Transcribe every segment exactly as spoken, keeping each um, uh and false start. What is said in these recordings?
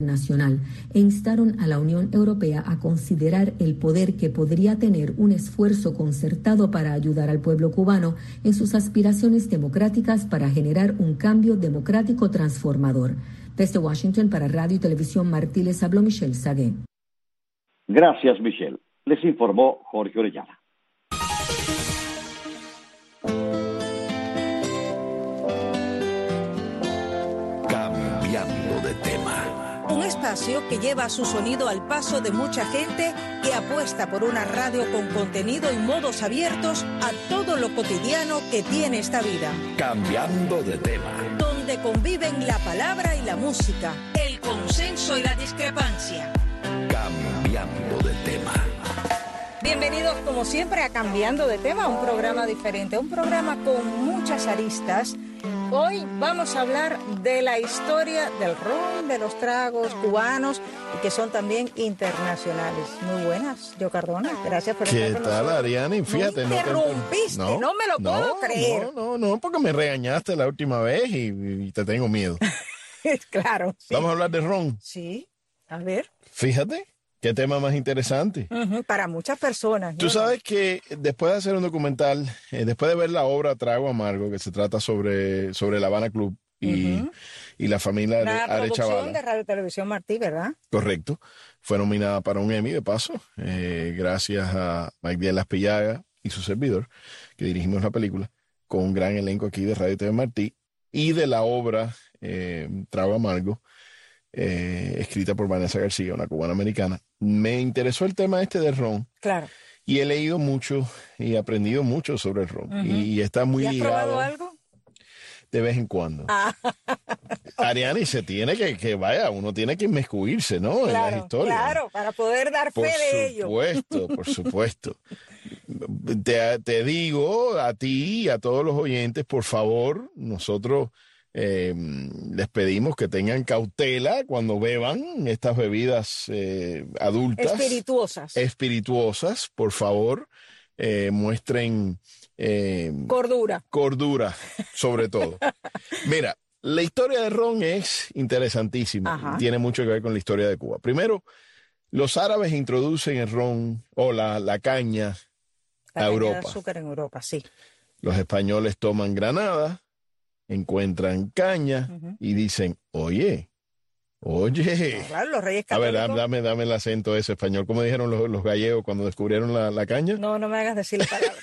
nacional e instaron a la Unión Europea a considerar el poder que podría tener un esfuerzo concertado para ayudar al pueblo cubano en sus aspiraciones democráticas para generar un cambio democrático transformador. Desde Washington para Radio y Televisión Martí les habló Michelle Sagué. Gracias, Michelle. Les informó Jorge Orellana. Cambiando de tema. Un espacio que lleva su sonido al paso de mucha gente que apuesta por una radio con contenido y modos abiertos a todo lo cotidiano que tiene esta vida. Cambiando de tema. Donde conviven la palabra y la música, el consenso y la discrepancia. Cambiando de tema. Bienvenidos como siempre a Cambiando de Tema, un programa diferente, un programa con muchas aristas. Hoy vamos a hablar de la historia del ron, de los tragos cubanos y que son también internacionales. Muy buenas, Joe Cardona, gracias por estar con nosotros. ¿Qué tal, Ariane? Fíjate, me no interrumpiste, no, no me lo no, puedo creer. No, no, no, porque me regañaste la última vez y, y te tengo miedo. Claro. Sí. Vamos a hablar de ron. Sí, a ver. Fíjate. Qué tema más interesante. Uh-huh, para muchas personas. Tú ¿no? sabes que después de hacer un documental, eh, después de ver la obra Trago Amargo, que se trata sobre, sobre la Habana Club y, uh-huh. y la familia la Arechavala. La producción de Radio Televisión Martí, ¿verdad? Correcto. Fue nominada para un Emmy, de paso, eh, gracias a Mike Díaz Laspillaga y su servidor, que dirigimos la película, con un gran elenco aquí de Radio T V Martí, y de la obra eh, Trago Amargo, Eh, escrita por Vanessa García, una cubana americana. Me interesó el tema este del ron. Claro. Y he leído mucho y aprendido mucho sobre el ron. Uh-huh. y, y está muy ¿Y has ligado. probado algo? De vez en cuando. Ah. Ariane, se tiene que, que, vaya, uno tiene que inmiscuirse, ¿no? Claro, en las historias. Claro, para poder dar por fe de ello. Por supuesto, por supuesto. te, te digo a ti y a todos los oyentes, por favor, nosotros Eh, les pedimos que tengan cautela cuando beban estas bebidas eh, adultas. Espirituosas. Espirituosas, por favor, eh, muestren eh, cordura. Cordura, sobre todo. Mira, la historia de ron es interesantísima. Ajá. Tiene mucho que ver con la historia de Cuba. Primero, los árabes introducen el ron o la, la caña la a caña Europa. De azúcar en Europa, sí. Los españoles toman Granada, encuentran caña uh-huh. y dicen, oye, oye. Claro, los reyes católicos. A ver, católicos. dame, dame el acento ese español. ¿Cómo dijeron los, los gallegos cuando descubrieron la, la caña? No, no me hagas decir la palabra.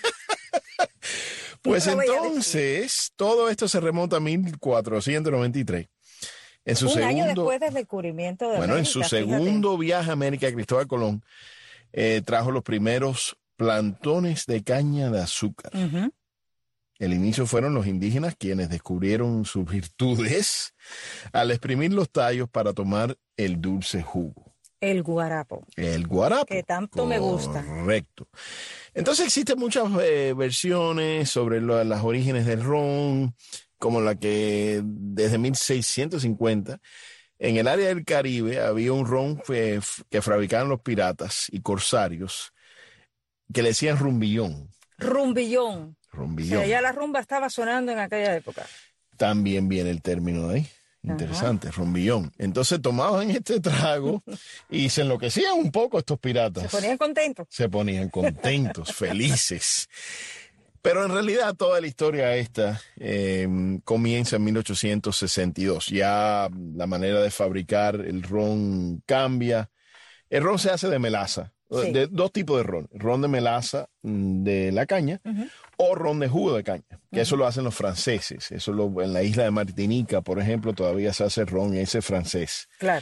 Pues no entonces, todo esto se remonta a mil cuatrocientos noventa y tres. En su Un segundo, año después del descubrimiento de Bueno, América, en su fíjate. segundo viaje a América, Cristóbal Colón eh, trajo los primeros plantones de caña de azúcar. Uh-huh. El inicio fueron los indígenas quienes descubrieron sus virtudes al exprimir los tallos para tomar el dulce jugo. El guarapo. El guarapo. Que tanto me gusta. Correcto. Entonces existen muchas eh, versiones sobre lo, las orígenes del ron, como la que desde mil seiscientos cincuenta en el área del Caribe había un ron que, que fabricaban los piratas y corsarios que le decían rumbillón. Rumbillón. Rumbillón. O sea, ya la rumba estaba sonando en aquella época. También viene el término de ahí. Interesante, ajá. Rumbillón. Entonces tomaban este trago y se enloquecían un poco estos piratas. Se ponían contentos. Se ponían contentos, felices. Pero en realidad toda la historia esta eh, comienza en mil ochocientos sesenta y dos. Ya la manera de fabricar el ron cambia. El ron se hace de melaza. Sí. De dos tipos de ron. Ron de melaza de la caña uh-huh. o ron de jugo de caña. Que uh-huh. eso lo hacen los franceses. Eso lo, en la isla de Martinica, por ejemplo, todavía se hace ron ese francés. Claro.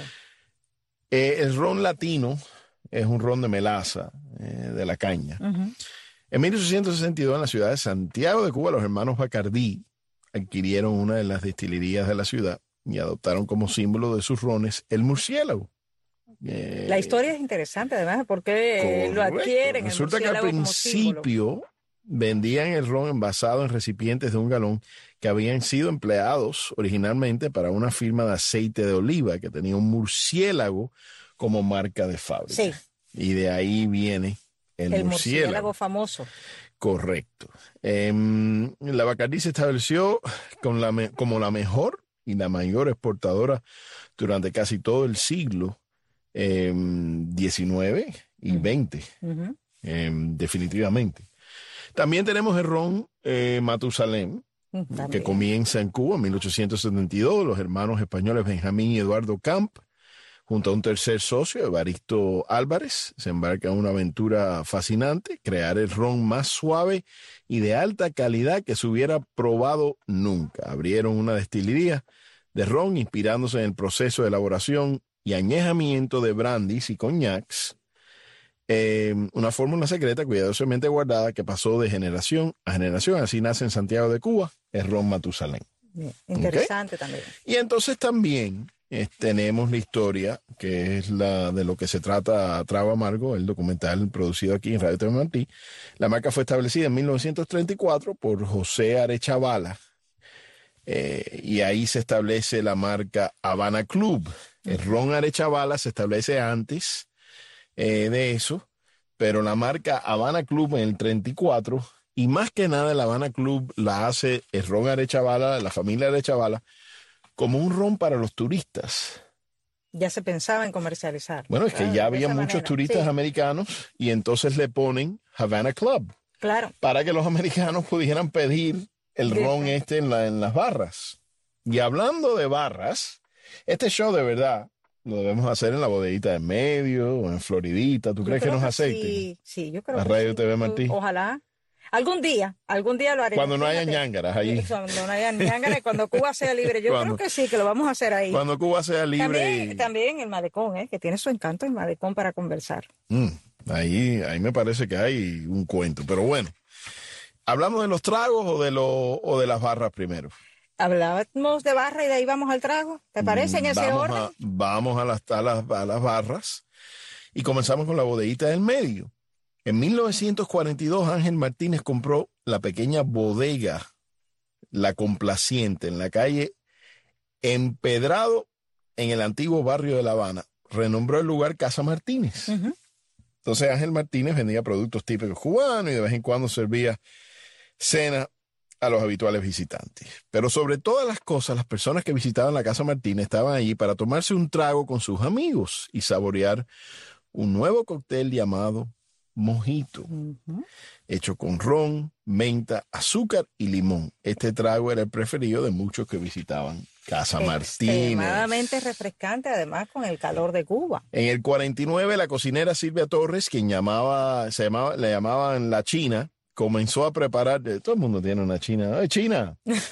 Eh, el ron latino es un ron de melaza eh, de la caña. Uh-huh. En mil ochocientos sesenta y dos, en la ciudad de Santiago de Cuba, los hermanos Bacardí adquirieron una de las destilerías de la ciudad y adoptaron como símbolo de sus rones el murciélago. Eh, la historia es interesante, además, porque lo adquieren. Resulta que al principio vendían el ron envasado en recipientes de un galón que habían sido empleados originalmente para una firma de aceite de oliva que tenía un murciélago como marca de fábrica. Sí. Y de ahí viene el, el murciélago. murciélago famoso. Correcto. Eh, la Bacardí se estableció con la me- como la mejor y la mayor exportadora durante casi todo el siglo eh, diecinueve y veinte, uh-huh. eh, definitivamente. También tenemos el ron eh, Matusalén, También. que comienza en Cuba en mil ochocientos setenta y dos. Los hermanos españoles Benjamín y Eduardo Camp, junto a un tercer socio, Evaristo Álvarez, se embarcan en una aventura fascinante, crear el ron más suave y de alta calidad que se hubiera probado nunca. Abrieron una destilería de ron inspirándose en el proceso de elaboración y añejamiento de brandys y coñacs, eh, una fórmula secreta cuidadosamente guardada que pasó de generación a generación. Así nace en Santiago de Cuba el ron Matusalén. Bien, interesante, ¿okay? También. Y entonces también eh, tenemos la historia, que es la de lo que se trata Trago Amargo, el documental producido aquí en Radio T V Martí. La marca fue establecida en mil novecientos treinta y cuatro por José Arechavala, eh, y ahí se establece la marca Habana Club. El ron Arechavala se establece antes eh, de eso, pero la marca Habana Club en el treinta y cuatro, y más que nada el Habana Club la hace el ron Arechavala, la familia Arechavala, como un ron para los turistas. Ya se pensaba en comercializar. Bueno, es que claro, ya había muchos manera. turistas sí. americanos y entonces le ponen Havana Club. Claro. Para que los americanos pudieran pedir el sí. ron este en, la, en las barras. Y hablando de barras, este show de verdad lo debemos hacer en la bodeguita de medio o en Floridita. ¿Tú yo crees que nos que acepten? Sí, sí, yo creo la que Radio sí. T V Martí. Ojalá. Algún día, algún día lo haremos. Cuando no haya ñángaras allí. Cuando no haya ñángaras, cuando Cuba sea libre. Yo cuando, creo que sí, que lo vamos a hacer ahí. Cuando Cuba sea libre. También, y... también el malecón, ¿eh? Que tiene su encanto el malecón para conversar. Mm, ahí, ahí me parece que hay un cuento. Pero bueno, ¿hablamos de los tragos o de, lo, o de las barras primero? Hablábamos de barra y de ahí vamos al trago. ¿Te parece en ese vamos orden? A, vamos a las, a, las, a las barras y comenzamos con la bodeguita del medio. En mil novecientos cuarenta y dos, Ángel Martínez compró la pequeña bodega La Complaciente en la calle Empedrado, en el antiguo barrio de La Habana. Renombró el lugar Casa Martínez. Uh-huh. Entonces Ángel Martínez vendía productos típicos cubanos y de vez en cuando servía cena a los habituales visitantes. Pero sobre todas las cosas, las personas que visitaban la Casa Martínez estaban allí para tomarse un trago con sus amigos y saborear un nuevo cóctel llamado mojito, uh-huh. hecho con ron, menta, azúcar y limón. Este trago era el preferido de muchos que visitaban Casa Martínez. Extremadamente refrescante, además con el calor de Cuba. En el cuarenta y nueve, la cocinera Silvia Torres, quien llamaba, se llamaba, le llamaban la China, comenzó a preparar, todo el mundo tiene una China, ¡ay, China!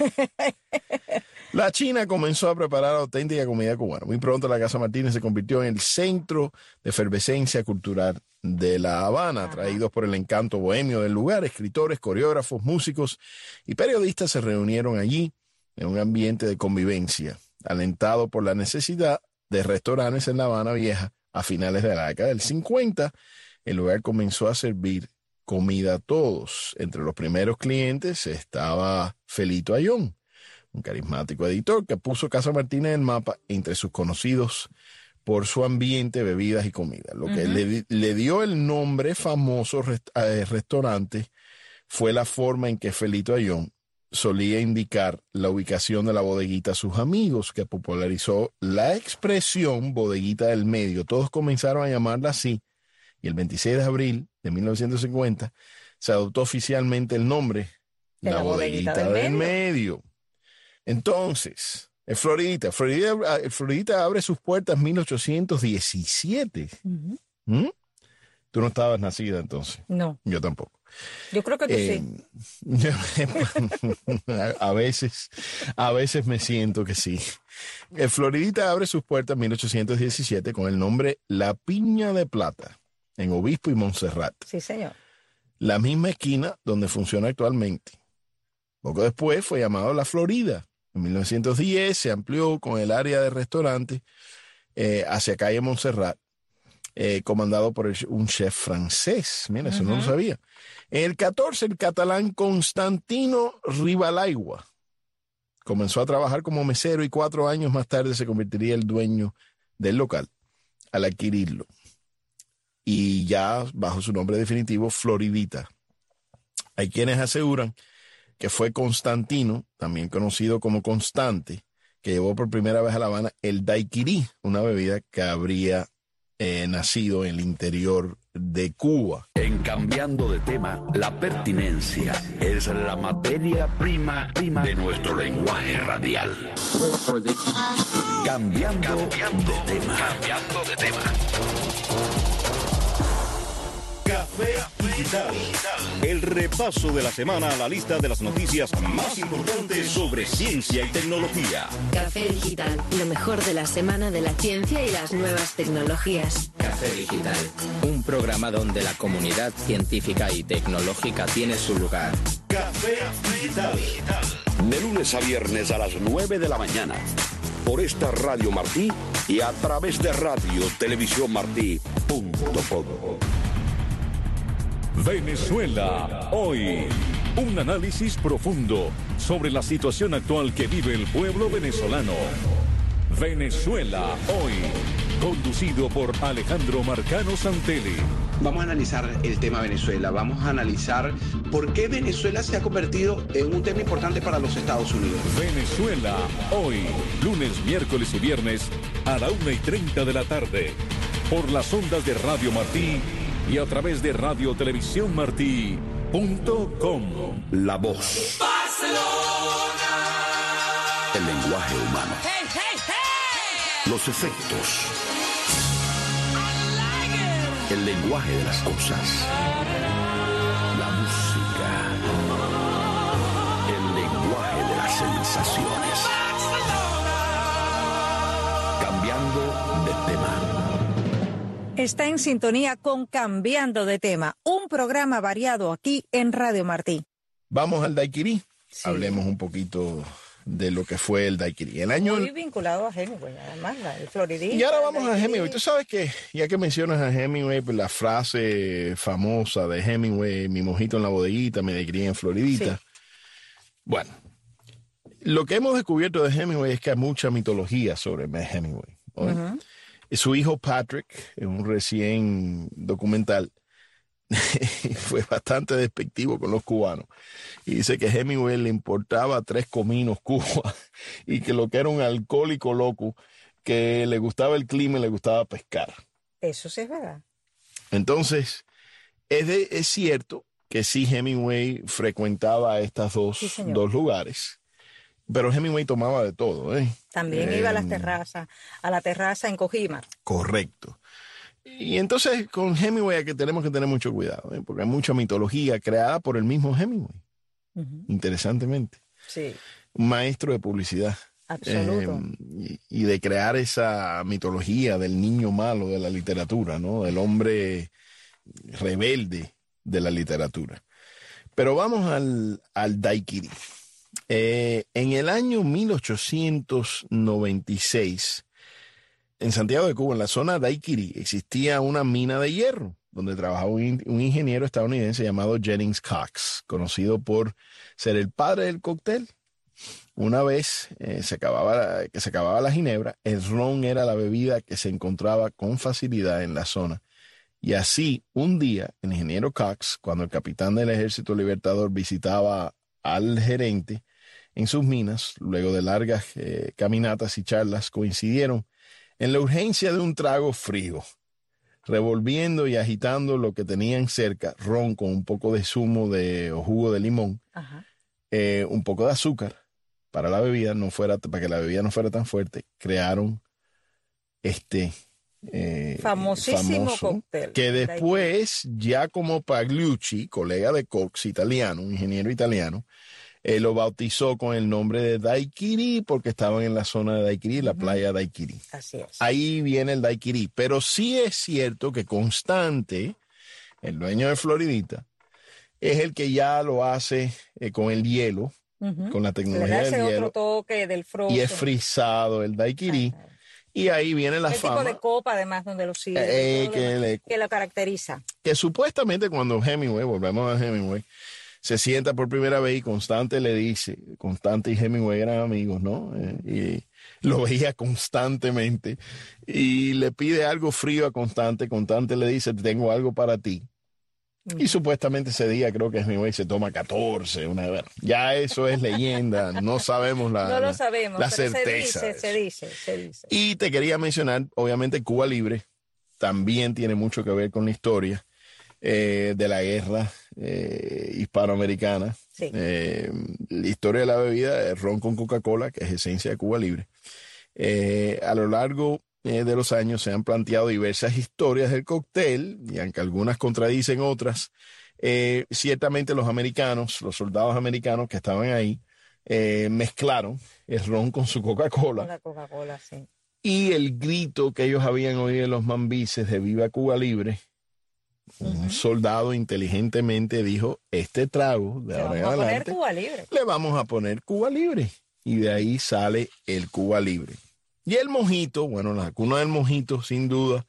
La China comenzó a preparar auténtica comida cubana. Muy pronto la Casa Martínez se convirtió en el centro de efervescencia cultural de La Habana, atraídos por el encanto bohemio del lugar. Escritores, coreógrafos, músicos y periodistas se reunieron allí en un ambiente de convivencia, alentado por la necesidad de restaurantes en La Habana Vieja. A finales de la década del cincuenta, el lugar comenzó a servir comida a todos. Entre los primeros clientes estaba Felito Ayón, un carismático editor que puso Casa Martínez en el mapa entre sus conocidos por su ambiente, bebidas y comida. Lo uh-huh. que le, le dio el nombre famoso rest, eh, restaurante fue la forma en que Felito Ayón solía indicar la ubicación de la bodeguita a sus amigos, que popularizó la expresión bodeguita del medio. Todos comenzaron a llamarla así, y el veintiséis de abril de mil novecientos cincuenta se adoptó oficialmente el nombre de la, la bodeguita, bodeguita del, del medio. medio. Entonces, el Floridita, Floridita, el Floridita abre sus puertas en mil ochocientos diecisiete. Uh-huh. ¿Mm? Tú no estabas nacida entonces. No. Yo tampoco. Yo creo que tú eh, sí. a, a veces, a veces me siento que sí. El Floridita abre sus puertas en mil ochocientos diecisiete con el nombre La Piña de Plata, en Obispo y Montserrat. Sí, señor. La misma esquina donde funciona actualmente. Poco después fue llamado La Florida. En mil novecientos diez se amplió con el área de restaurante eh, hacia calle Montserrat, eh, comandado por el, un chef francés. Mira, eso uh-huh. no lo sabía. En el catorce, el catalán Constantino Rivalaigua comenzó a trabajar como mesero y cuatro años más tarde se convertiría en el dueño del local al adquirirlo. Y ya bajo su nombre definitivo, Floridita. Hay quienes aseguran que fue Constantino, también conocido como Constante, que llevó por primera vez a La Habana el daiquiri, una bebida que habría eh, nacido en el interior de Cuba. En Cambiando de Tema, la pertinencia es la materia prima, prima de nuestro lenguaje radial. Cambiando, Cambiando de Tema. Cambiando de Tema. Café Digital. El repaso de la semana a la lista de las noticias más importantes sobre ciencia y tecnología. Café Digital, lo mejor de la semana de la ciencia y las nuevas tecnologías. Café Digital, un programa donde la comunidad científica y tecnológica tiene su lugar. Café Digital. De lunes a viernes a las nueve de la mañana. Por esta Radio Martí y a través de radio televisión martí punto com. Venezuela hoy. Un análisis profundo sobre la situación actual que vive el pueblo venezolano. Venezuela hoy. Conducido por Alejandro Marcano Santelli. Vamos a analizar el tema Venezuela. Vamos a analizar por qué Venezuela se ha convertido en un tema importante para los Estados Unidos. Venezuela hoy. Lunes, miércoles y viernes a la una y treinta de la tarde. Por las ondas de Radio Martí y a través de radio televisión martí punto com. La voz. Barcelona. El lenguaje humano. Hey, hey, hey. Los efectos. I like it. El lenguaje de las cosas. La música. El lenguaje de las sensaciones. Cambiando de tema. Está en sintonía con Cambiando de Tema, un programa variado aquí en Radio Martí. Vamos al daiquiri. Sí. Hablemos un poquito de lo que fue el daiquiri. El año... Muy vinculado a Hemingway, además, la de Floridita. Y ahora vamos a Hemingway. Tú sabes que, ya que mencionas a Hemingway, pues la frase famosa de Hemingway, mi mojito en la bodeguita, me daiquiri en Floridita. Sí. Bueno, lo que hemos descubierto de Hemingway es que hay mucha mitología sobre Hemingway. Uh-huh. Su hijo Patrick, en un recién documental, fue bastante despectivo con los cubanos. Y dice que a Hemingway le importaba tres cominos Cuba y que lo que era un alcohólico loco, que le gustaba el clima y le gustaba pescar. Eso sí es verdad. Entonces, es, de, es cierto que sí Hemingway frecuentaba estos dos, sí, dos lugares. Pero Hemingway tomaba de todo, ¿eh? También eh, iba a las terrazas, a la terraza en Cojima. Correcto. Y entonces con Hemingway hay que tenemos que tener mucho cuidado, ¿eh? Porque hay mucha mitología creada por el mismo Hemingway. Uh-huh. Interesantemente. Sí. Un maestro de publicidad. Absoluto. Eh, y, y de crear esa mitología del niño malo de la literatura, ¿no? Del hombre rebelde de la literatura. Pero vamos al, al daiquiri. Eh, en el año mil ochocientos noventa y seis, en Santiago de Cuba, en la zona de Daiquiri, existía una mina de hierro, donde trabajaba un, un ingeniero estadounidense llamado Jennings Cox, conocido por ser el padre del cóctel. Una vez eh, se acababa, que se acababa la ginebra, el ron era la bebida que se encontraba con facilidad en la zona. Y así, un día, el ingeniero Cox, cuando el capitán del Ejército Libertador visitaba al gerente en sus minas, luego de largas eh, caminatas y charlas, coincidieron en la urgencia de un trago frío, revolviendo y agitando lo que tenían cerca, ron con un poco de zumo de, o jugo de limón, eh, un poco de azúcar para la bebida, no fuera, para que la bebida no fuera tan fuerte, crearon este eh, famosísimo famoso, cóctel. Que después, ya como Pagliucci, colega de Cox, italiano, un ingeniero italiano, eh, lo bautizó con el nombre de daiquiri porque estaban en la zona de Daiquiri, la uh-huh. playa Daiquiri. Así es. Ahí viene el daiquiri. Pero sí es cierto que Constante, el dueño de Floridita, es el que ya lo hace eh, con el hielo, uh-huh. con la tecnología del hielo. Otro toque del frozen. Y es frisado el daiquiri. Uh-huh. Y ahí viene la el fama. El tipo de copa, además, donde lo sirve. Eh, que, lo le, que lo caracteriza. Que supuestamente cuando Hemingway, volvemos a Hemingway, se sienta por primera vez y Constante le dice, Constante y Hemingway eran amigos, ¿no? Eh, y lo veía constantemente. Y le pide algo frío a Constante. Constante le dice, tengo algo para ti. Y supuestamente ese día creo que Hemingway se toma catorce, una vez. Ya eso es leyenda, no sabemos la, no lo sabemos, la pero certeza. Se dice, se dice, se dice. Y te quería mencionar, obviamente, Cuba Libre también tiene mucho que ver con la historia eh, de la guerra eh, hispanoamericana. Sí. Eh, la historia de la bebida, el ron con Coca-Cola, que es esencia de Cuba Libre. Eh, a lo largo Eh, de los años se han planteado diversas historias del cóctel, y aunque algunas contradicen otras, eh, ciertamente los americanos, los soldados americanos que estaban ahí, eh, mezclaron el ron con su Coca-Cola. Con la Coca-Cola, sí. Y el grito que ellos habían oído en los mambises de Viva Cuba Libre, uh-huh. un soldado inteligentemente dijo, este trago de ahora en adelante, Cuba Libre. le vamos a poner Cuba Libre. Y de ahí sale el Cuba Libre. Y el mojito, bueno, la cuna del mojito, sin duda.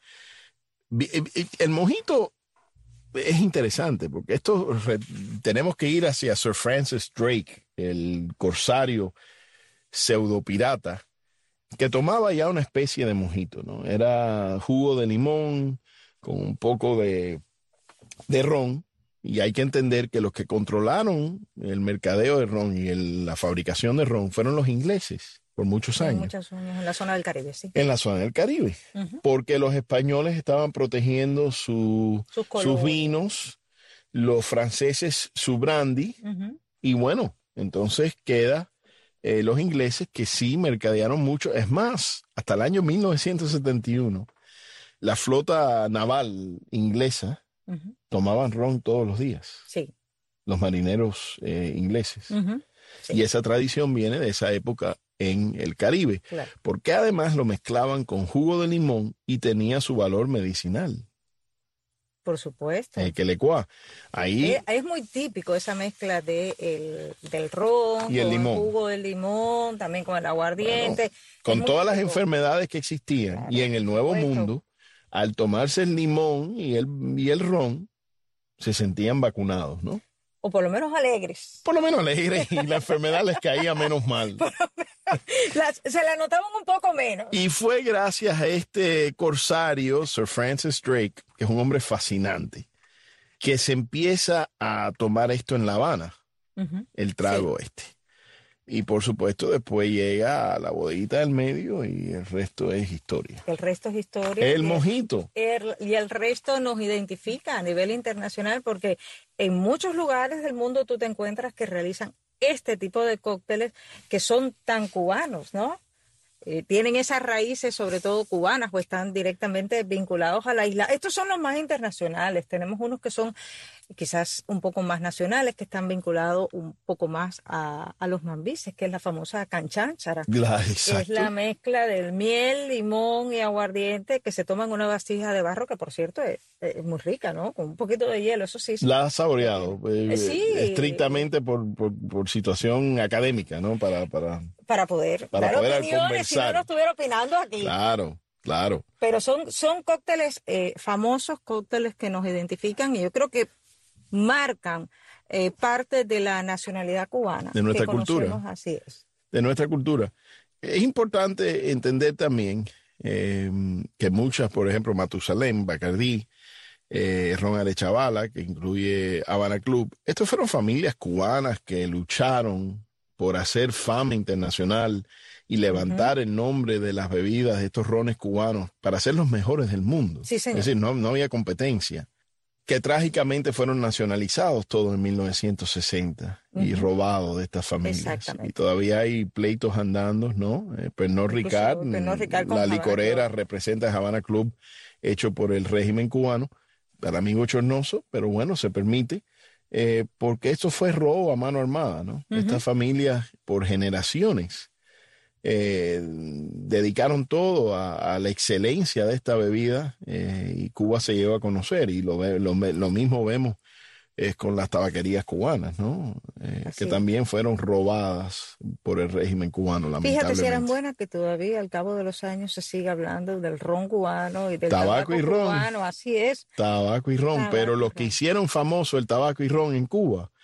El mojito es interesante porque esto tenemos que ir hacia Sir Francis Drake, el corsario pseudopirata, que tomaba ya una especie de mojito, ¿no? Era jugo de limón con un poco de, de ron. Y hay que entender que los que controlaron el mercadeo de ron y el, la fabricación de ron fueron los ingleses. Por muchos años. Muchos años, en la zona del Caribe, sí. En la zona del Caribe. Uh-huh. Porque los españoles estaban protegiendo su, sus, sus vinos, los franceses su brandy, uh-huh. y bueno, entonces queda eh, los ingleses que sí mercadearon mucho. Es más, hasta el año mil novecientos setenta y uno, la flota naval inglesa uh-huh. tomaban ron todos los días. Sí. Los marineros eh, ingleses. Uh-huh. Sí. Y esa tradición viene de esa época en el Caribe, claro. Porque además lo mezclaban con jugo de limón y tenía su valor medicinal. Por supuesto. El quelecuá. Ahí es, es muy típico esa mezcla de el, del ron, y el con limón. El jugo de limón, también con el aguardiente. Bueno, con es todas las típico. enfermedades que existían, claro, y en el Nuevo Mundo, al tomarse el limón y el, y el ron, se sentían vacunados, ¿no? O por lo menos alegres. Por lo menos alegres, y la enfermedad les caía menos mal. Las, se la notaban un poco menos. Y fue gracias a este corsario, Sir Francis Drake, que es un hombre fascinante, que se empieza a tomar esto en La Habana, uh-huh. el trago sí. este. Y por supuesto después llega a la bodeguita del medio y el resto es historia. El resto es historia. El mojito. El, y el resto nos identifica a nivel internacional porque en muchos lugares del mundo tú te encuentras que realizan este tipo de cócteles que son tan cubanos, ¿no? Eh, tienen esas raíces, sobre todo cubanas, o están directamente vinculados a la isla. Estos son los más internacionales. Tenemos unos que son quizás un poco más nacionales, que están vinculados un poco más a, a los mambises, que es la famosa canchanchara. Claro, que es la mezcla del miel, limón y aguardiente que se toma en una vasija de barro, que por cierto es, es muy rica, ¿no? Con un poquito de hielo, eso sí. sí. La has saboreado, eh, sí. estrictamente por, por, por situación académica, ¿no? Para, para, para poder para dar poder opiniones, conversar. Si no, no estuviera opinando aquí. Claro. Claro. Pero son, son cócteles eh, famosos, cócteles que nos identifican y yo creo que marcan eh, parte de la nacionalidad cubana. De nuestra que cultura. Así es. De nuestra cultura. Es importante entender también eh, que muchas, por ejemplo, Matusalén, Bacardí, eh, Ron Arechavala, que incluye Habana Club, estas fueron familias cubanas que lucharon por hacer fama internacional y levantar uh-huh. el nombre de las bebidas de estos rones cubanos para ser los mejores del mundo. Sí, señor. Es decir, no, no había competencia. Que trágicamente fueron nacionalizados todos en mil novecientos sesenta uh-huh. y robados de estas familias. Y todavía hay pleitos andando, ¿no? Eh, Pernod Ricard, Pernod Ricard la licorera representa a Habana Club, hecho por el régimen cubano, para mí bochornoso, pero bueno, se permite. Eh, porque esto fue robo a mano armada, ¿no? Uh-huh. Estas familias por generaciones eh, dedicaron todo a, a la excelencia de esta bebida eh, y Cuba se lleva a conocer y lo, lo, lo mismo vemos eh, con las tabaquerías cubanas, ¿no? Eh, que también fueron robadas por el régimen cubano, lamentablemente. Fíjate si eran buenas que todavía al cabo de los años se sigue hablando del ron cubano y del tabaco, tabaco y ron. cubano, así es. Tabaco y ron, tabaco pero los que hicieron famoso el tabaco y ron en Cuba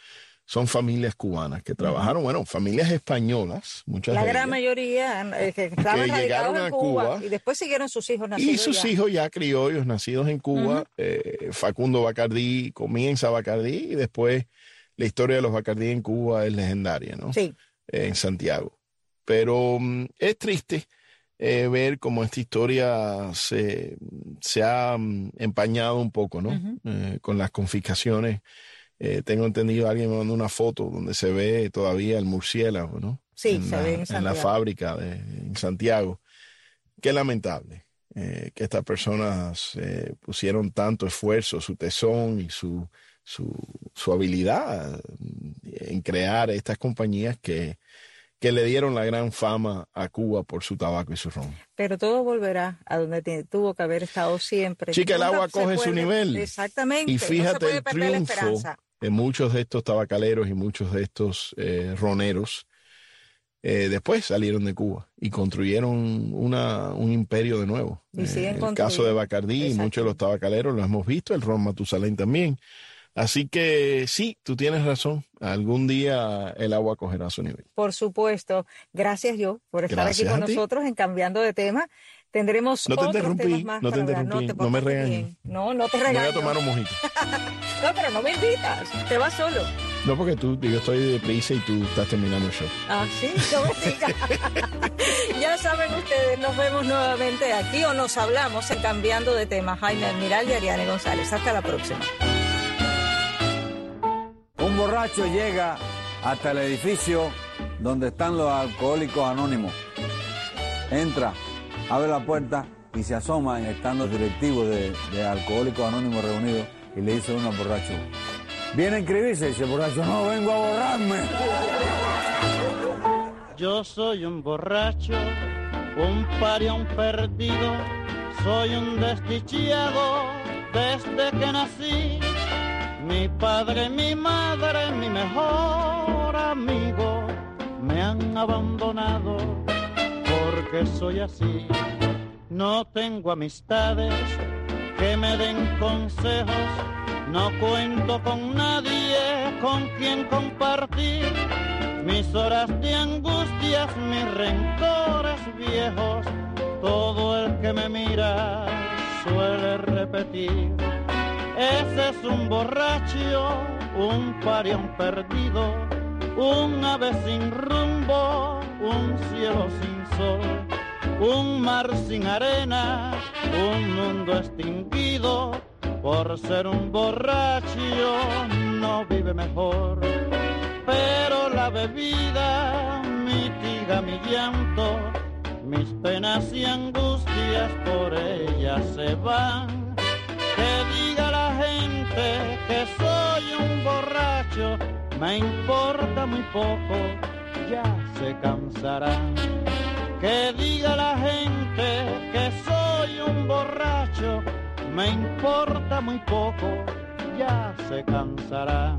son familias cubanas que trabajaron, bueno, familias españolas, muchas La de gran ellas, mayoría eh, que estaban que llegaron radicados en a Cuba, Cuba y después siguieron sus hijos nacidos y sus ya. hijos ya criollos nacidos en Cuba. Uh-huh. eh, Facundo Bacardí, comienza Bacardí y después la historia de los Bacardí en Cuba es legendaria, ¿no? Sí. Eh, en Santiago. Pero um, es triste eh, ver cómo esta historia se, se ha um, empañado un poco, ¿no? Uh-huh. Eh, con las confiscaciones. Eh, tengo entendido, alguien me mandó una foto donde se ve todavía el murciélago, ¿no? Sí, en se la, ve en en Santiago. la fábrica de, en Santiago. Qué lamentable eh, que estas personas eh, pusieron tanto esfuerzo, su tesón y su, su, su habilidad en crear estas compañías que, que le dieron la gran fama a Cuba por su tabaco y su ron. Pero todo volverá a donde te, tuvo que haber estado siempre. Sí, que el Nunca agua se coge puede, su nivel. Exactamente. Y no se fíjate puede el perder la triunfo esperanza. de muchos de estos tabacaleros y muchos de estos eh, roneros. Eh, después salieron de Cuba y construyeron una, un imperio de nuevo. Y siguen Eh, el construyendo. caso de Bacardí y muchos de los tabacaleros lo hemos visto, el ron Matusalén también. Así que sí, tú tienes razón. Algún día el agua cogerá su nivel. Por supuesto. Gracias, yo, por estar Gracias aquí con a ti. nosotros en Cambiando de Tema. Tendremos No te otros interrumpí, temas más no te para hablar. interrumpí, te no me portaste regañes. bien. No, no te Me voy regaño. a tomar un mojito. No, pero no me invitas. Te vas solo. No, porque tú, yo estoy deprisa y tú estás terminando el show. Ah, sí, no me digas. Ya saben ustedes, nos vemos nuevamente aquí o nos hablamos en Cambiando de Tema. Jaime Almiral y Ariane González. Hasta la próxima. Un borracho llega hasta el edificio donde están los alcohólicos anónimos. Entra, abre la puerta y se asoma, están los directivos de, de Alcohólicos Anónimos reunidos, y le dice uno al borracho: ¿viene a inscribirse? Y dice el borracho: no, vengo a borrarme. Yo soy un borracho, un parión perdido, soy un desdichado desde que nací. Mi padre, mi madre, mi mejor amigo me han abandonado porque soy así. No tengo amistades que me den consejos, no cuento con nadie con quien compartir mis horas de angustias, mis rencores viejos. Todo el que me mira suele repetir: ese es un borracho, un parión perdido, un ave sin rumbo, un cielo sin sol, un mar sin arena, un mundo extinguido. Por ser un borracho no vive mejor, pero la bebida mitiga mi llanto, mis penas y angustias por ella se van. Que diga la gente que soy un borracho, me importa muy poco, ya se cansarán. Que diga la gente que soy un borracho, me importa muy poco, ya se cansarán.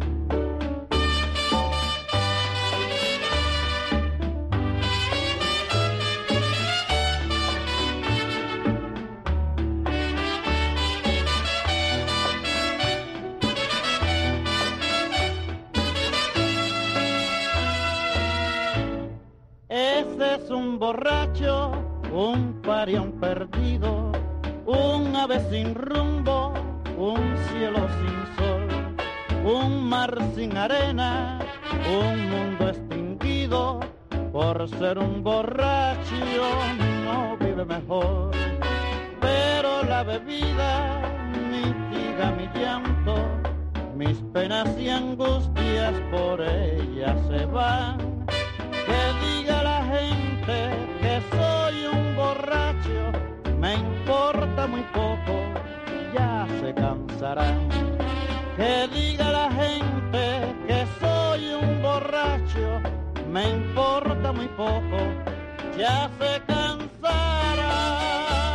Ese es un borracho, un parión perdido, un ave sin rumbo, un cielo sin sol, un mar sin arena, un mundo extinguido. Por ser un borracho no vive mejor, pero la bebida mitiga mi llanto, mis penas y angustias por ella se van. Que diga la gente que soy un borracho, me importa muy poco, ya se cansarán. Que diga la gente que soy un borracho, me importa muy poco, ya se cansarán.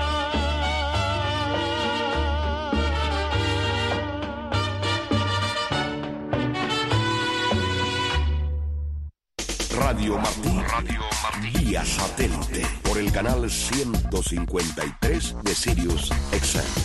Radio Martí, Radio Martí, vía satélite por el canal ciento cincuenta y tres de Sirius X M.